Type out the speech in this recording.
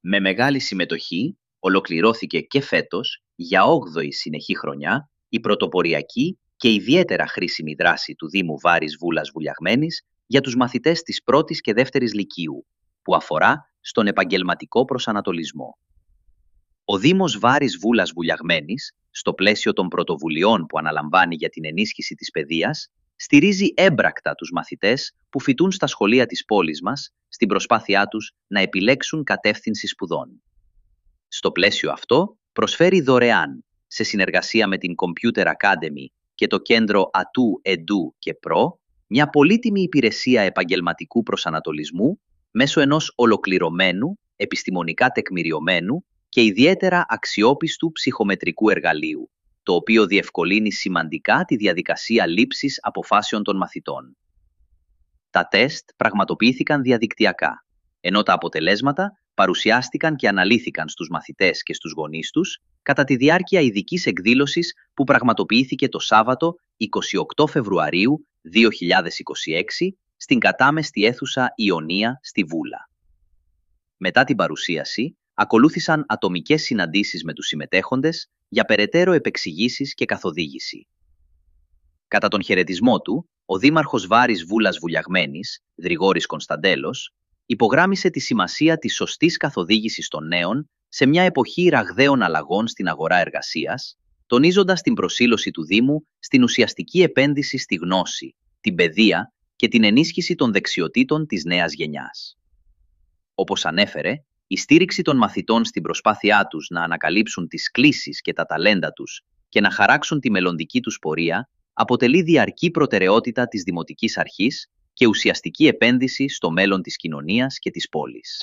Με μεγάλη συμμετοχή ολοκληρώθηκε και φέτος, για 8η συνεχή χρονιά, η πρωτοποριακή και ιδιαίτερα χρήσιμη δράση του Δήμου Βάρης Βούλας Βουλιαγμένης για τους μαθητές της πρώτης και δεύτερης λυκείου, που αφορά στον επαγγελματικό προσανατολισμό. Ο Δήμος Βάρης Βούλας Βουλιαγμένης, στο πλαίσιο των πρωτοβουλειών που αναλαμβάνει για την ενίσχυση της παιδείας, στηρίζει έμπρακτα τους μαθητές που φοιτούν στα σχολεία της πόλης μας στην προσπάθειά τους να επιλέξουν κατεύθυνση σπουδών. Στο πλαίσιο αυτό, προσφέρει δωρεάν, σε συνεργασία με την Computer Academy και το κέντρο ΑΤΟΥ, ΕΔΟΥ και ΠΡΟ, μια πολύτιμη υπηρεσία επαγγελματικού προσανατολισμού μέσω ενός ολοκληρωμένου, επιστημονικά τεκμηριωμένου και ιδιαίτερα αξιόπιστου ψυχομετρικού εργαλείου, το οποίο διευκολύνει σημαντικά τη διαδικασία λήψης αποφάσεων των μαθητών. Τα τεστ πραγματοποιήθηκαν διαδικτυακά, ενώ τα αποτελέσματα παρουσιάστηκαν και αναλύθηκαν στους μαθητές και στους γονείς τους κατά τη διάρκεια ειδικής εκδήλωσης που πραγματοποιήθηκε το Σάββατο 28 Φεβρουαρίου 2026 στην κατάμεστη αίθουσα Ιωνία στη Βούλα. Μετά την παρουσίαση, ακολούθησαν ατομικές συναντήσεις με τους συμμετέχοντες για περαιτέρω επεξηγήσεις και καθοδήγηση. Κατά τον χαιρετισμό του, ο Δήμαρχος Βάρης Βούλας Βουλιαγμένης, Γρηγόρης Κωνσταντέλος, υπογράμμισε τη σημασία της σωστής καθοδήγησης των νέων σε μια εποχή ραγδαίων αλλαγών στην αγορά εργασίας, τονίζοντας την προσήλωση του Δήμου στην ουσιαστική επένδυση στη γνώση, την παιδεία και την ενίσχυση των δεξιοτήτων της νέας γενιάς. Όπως ανέφερε, η στήριξη των μαθητών στην προσπάθειά τους να ανακαλύψουν τις κλίσεις και τα ταλέντα τους και να χαράξουν τη μελλοντική τους πορεία αποτελεί διαρκή προτεραιότητα της Δημοτικής Αρχής και ουσιαστική επένδυση στο μέλλον της κοινωνίας και της πόλης.